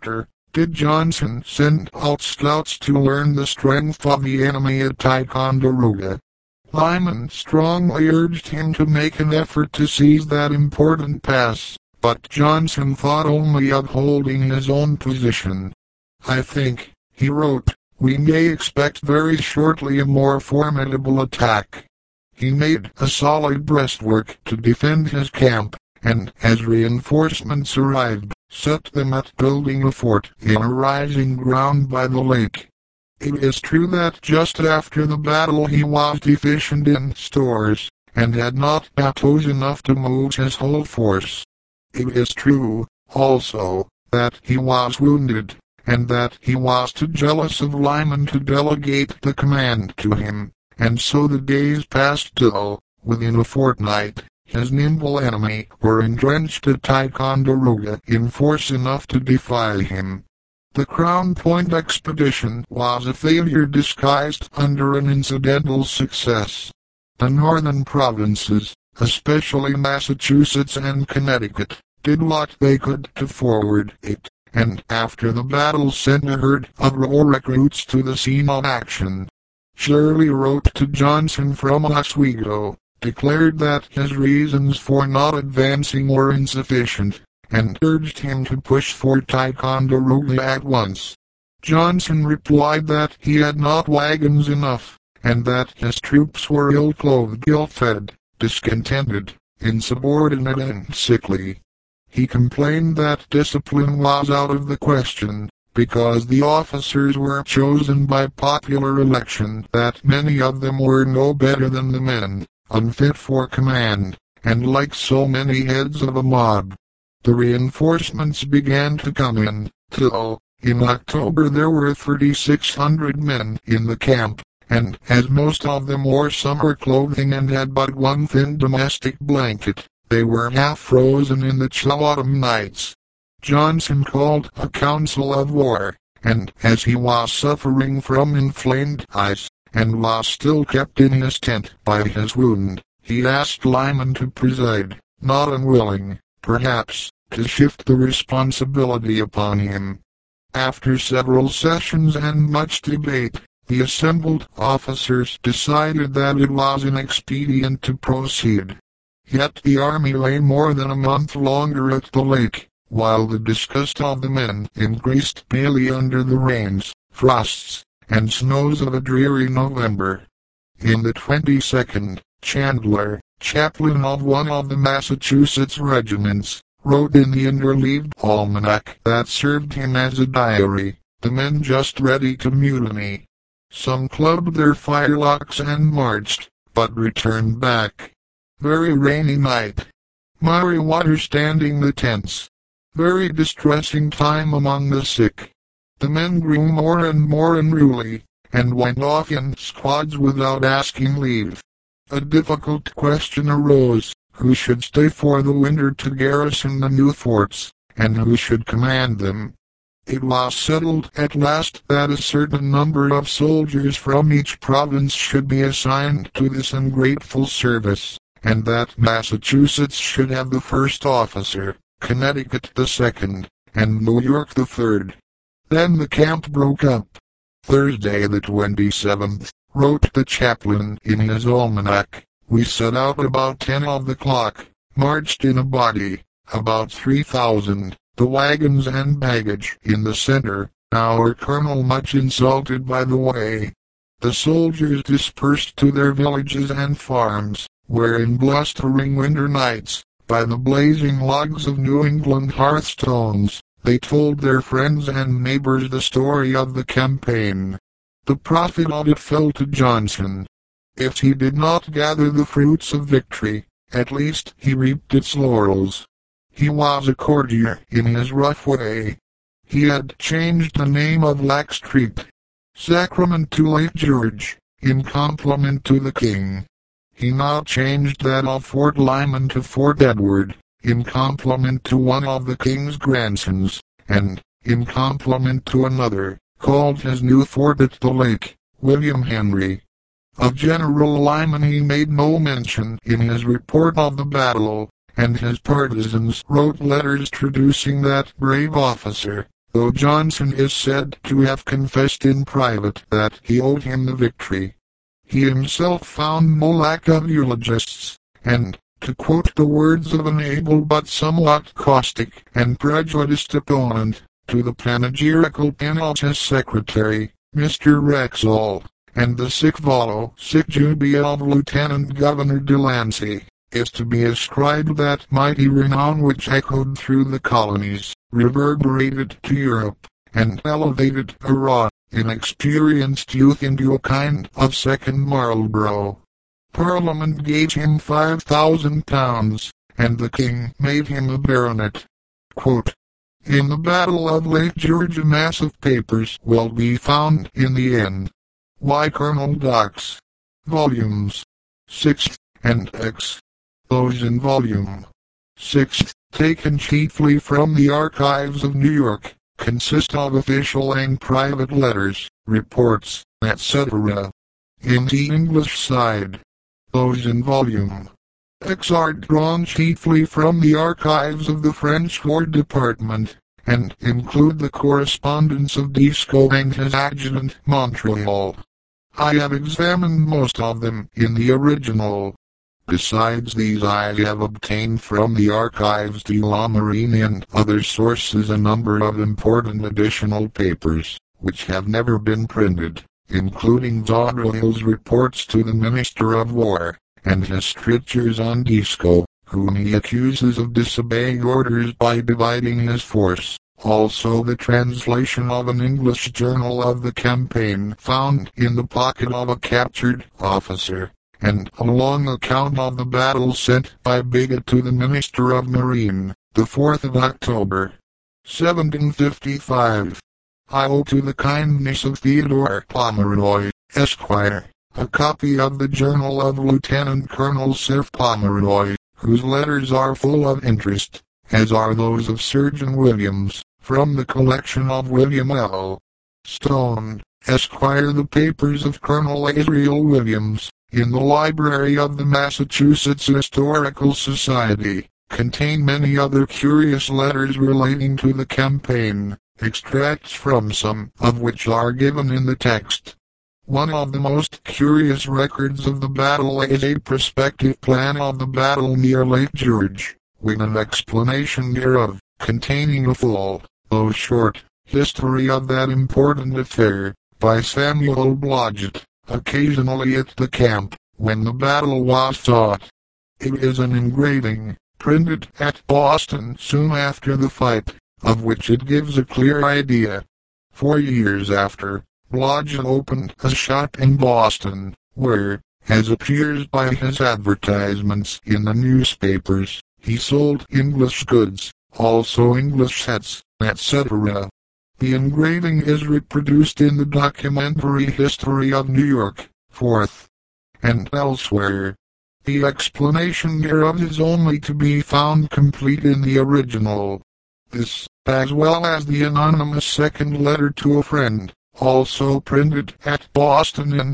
Speaker 1: did Johnson send out scouts to learn the strength of the enemy at Ticonderoga. Lyman strongly urged him to make an effort to seize that important pass, but Johnson thought only of holding his own position. "I think," he wrote, "we may expect very shortly a more formidable attack." He made a solid breastwork to defend his camp, and, as reinforcements arrived, set them at building a fort in a rising ground by the lake. It is true that just after the battle he was deficient in stores, and had not bateaus enough to move his whole force. It is true, also, that he was wounded, and that he was too jealous of Lyman to delegate the command to him, and so the days passed till, within a fortnight, his nimble enemy were entrenched at Ticonderoga in force enough to defy him. The Crown Point expedition was a failure disguised under an incidental success. The northern provinces, especially Massachusetts and Connecticut, did what they could to forward it, and after the battle sent a herd of raw recruits to the scene of action. Shirley wrote to Johnson from Oswego, declared that his reasons for not advancing were insufficient, and urged him to push for Ticonderoga at once. Johnson replied that he had not wagons enough, and that his troops were ill-clothed, ill-fed, discontented, insubordinate and sickly. He complained that discipline was out of the question, because the officers were chosen by popular election, that many of them were no better than the men, unfit for command, and like so many heads of a mob. The reinforcements began to come in, till, in October there were 3,600 men in the camp, and as most of them wore summer clothing and had but one thin domestic blanket, they were half frozen in the chill autumn nights. Johnson called a council of war, and as he was suffering from inflamed eyes, and was still kept in his tent by his wound, he asked Lyman to preside, not unwilling, perhaps, to shift the responsibility upon him. After several sessions and much debate, the assembled officers decided that it was inexpedient to proceed. Yet the army lay more than a month longer at the lake, while the disgust of the men increased daily under the rains, frosts, and snows of a dreary November. In the 22nd, Chandler, chaplain of one of the Massachusetts regiments, wrote in the interleaved almanac that served him as a diary, "The men just ready to mutiny. Some clubbed their firelocks and marched, but returned back. Very rainy night. Miry water standing the tents. Very distressing time among the sick. The men grew more and more unruly, and went off in squads without asking leave. A difficult question arose, who should stay for the winter to garrison the new forts, and who should command them. It was settled at last that a certain number of soldiers from each province should be assigned to this ungrateful service, and that Massachusetts should have the first officer, Connecticut the second, and New York the third. Then the camp broke up. Thursday the 27th, wrote the chaplain in his almanac, we set out about 10 of the clock, marched in a body, about 3,000, the wagons and baggage in the center, our colonel much insulted by the way. The soldiers dispersed to their villages and farms, where in blustering winter nights, by the blazing logs of New England hearthstones, they told their friends and neighbors the story of the campaign. The profit of it fell to Johnson. If he did not gather the fruits of victory, at least he reaped its laurels. He was a courtier in his rough way. He had changed the name of Blackstreet, Sacrament to Lake George, in compliment to the king. He now changed that of Fort Lyman to Fort Edward, in compliment to one of the king's grandsons, and, in compliment to another, called his new fort at the lake, William Henry. Of General Lyman he made no mention in his report of the battle, and his partisans wrote letters traducing that brave officer, though Johnson is said to have confessed in private that he owed him the victory. He himself found no lack of eulogists, and, to quote the words of an able but somewhat caustic and prejudiced opponent, to the panegyrical penalties secretary, Mr. Wrexall, and the sic volo sic jubile of Lieutenant Governor Delancey, is to be ascribed that mighty renown which echoed through the colonies, reverberated to Europe, and elevated a raw, inexperienced youth into a kind of second Marlborough. Parliament gave him £5,000, and the king made him a baronet. Quote, in the Battle of Lake George a mass of papers will be found in the end. Y. Colonel Dox. Volumes 6 and X. Those in Volume 6, taken chiefly from the archives of New York, consist of official and private letters, reports, etc. In the English side, those in Volume X are drawn chiefly from the archives of the French War Department, and include the correspondence of Dieskau and his adjutant Montreal. I have examined most of them in the original. Besides these, I have obtained from the archives de la Marine and other sources a number of important additional papers, which have never been printed, including Vaudreuil's reports to the Minister of War, and his strictures on Dieskau, whom he accuses of disobeying orders by dividing his force. Also the translation of an English journal of the campaign found in the pocket of a captured officer, and a long account of the battle sent by Bigot to the Minister of Marine, the 4th of October, 1755. I owe to the kindness of Theodore Pomeroy, Esquire, a copy of the journal of Lieutenant Colonel Sir Pomeroy, whose letters are full of interest, as are those of Surgeon Williams, from the collection of William L. Stone, Esquire. The papers of Colonel Israel Williams, in the library of the Massachusetts Historical Society, contain many other curious letters relating to the campaign, extracts from some of which are given in the text. One of the most curious records of the battle is a prospective plan of the battle near Lake George, with an explanation thereof, containing a full, though short, history of that important affair, by Samuel Blodgett, occasionally at the camp, when the battle was fought. It is an engraving, printed at Boston soon after the fight, of which it gives a clear idea. 4 years after, Blodgett opened a shop in Boston, where, as appears by his advertisements in the newspapers, he sold English goods, also English hats, etc. The engraving is reproduced in the documentary History of New York, 4th, and elsewhere. The explanation thereof is only to be found complete in the original. This, as well as the anonymous second letter to a friend, also printed at Boston in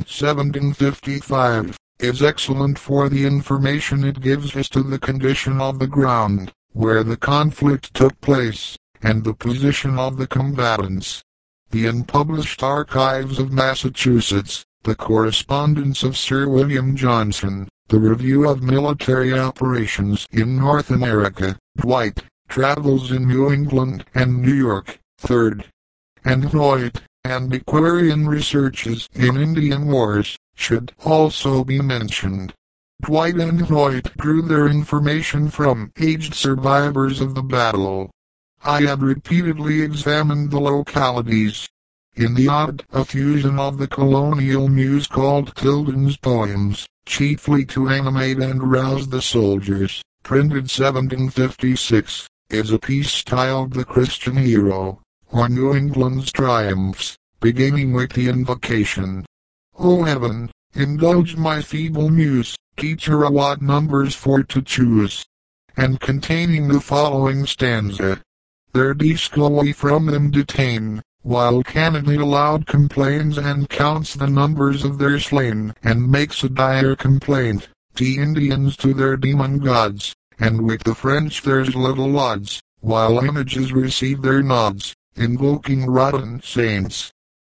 Speaker 1: 1755, is excellent for the information it gives as to the condition of the ground, where the conflict took place, and the position of the combatants. The unpublished archives of Massachusetts, the correspondence of Sir William Johnson, the review of military operations in North America, Dwight, Travels in New England and New York, 3rd, and Hoyt, Antiquarian Researches in Indian Wars, should also be mentioned. Dwight and Hoyt drew their information from aged survivors of the battle. I have repeatedly examined the localities. In the odd effusion of the colonial muse called Tilden's Poems, chiefly to animate and rouse the soldiers, printed 1756, is a piece styled The Christian Hero, or New England's Triumphs, beginning with the invocation. O heaven, indulge my feeble muse, teacher a what numbers for to choose, and containing the following stanza. Their Dieskau we from them detain, while Canada aloud complains and counts the numbers of their slain, and makes a dire complaint, the Indians to their demon gods, and with the French there's little odds, while images receive their nods, invoking rotten saints.